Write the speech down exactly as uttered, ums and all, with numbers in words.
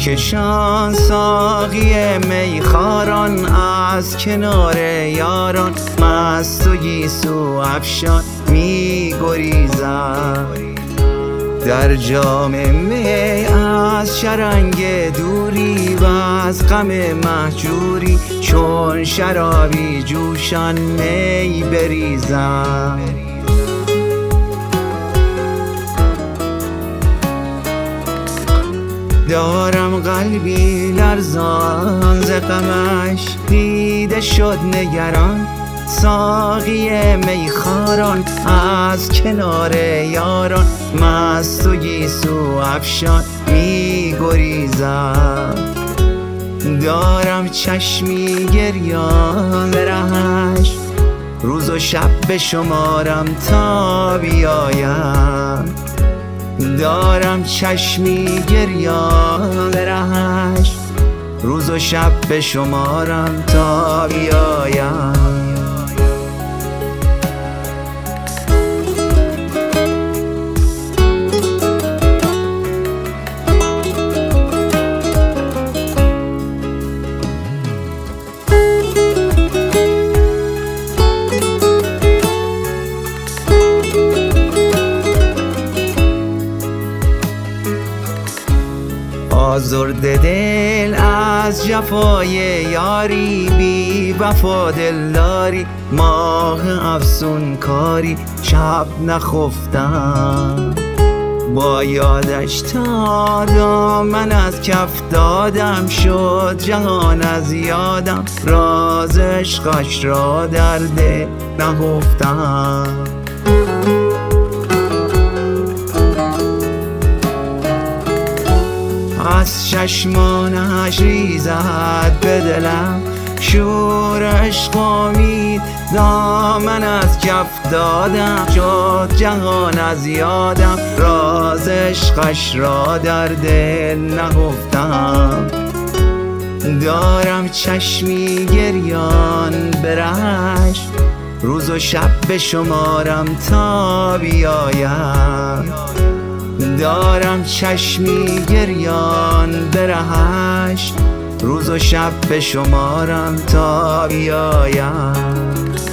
میکشان ساقی میخاران از کنار یاران، مست و گیسو افشان میگریزم. در جام می از شرنگ دوری و از غم مهجوری، چون شرابی جوشان می بریزم. دارم قلبی لرزان ز غمش، دیده شد نگران ساقی میخاران از کنار یاران، مست و گیسو افشان میگریزم. دارم چشمی گریان رهش، روز و شب بشمارم تا بیایم. دارم چشمی گریان رهش، روز و شب بشمارم تا بیایم. آزرده دل از جفای یاری، بی وفا دلداری ماه افسون کاری، شب نخفتم با یادش تا دامن از کف دادم. شد جهان از یادم، راز عشقش را در دل نهفتم. از چشمانش ریزد به دلم شور عشق امید، دامن از کف دادم. شد جهان از یادم، راز عشقش را در دل نهفتم. دارم چشمی گریان برهش، روز و شب بشمارم تا بیایم. دارم چشمی گریان برهش، روز و شب بشمارم تا بیایم.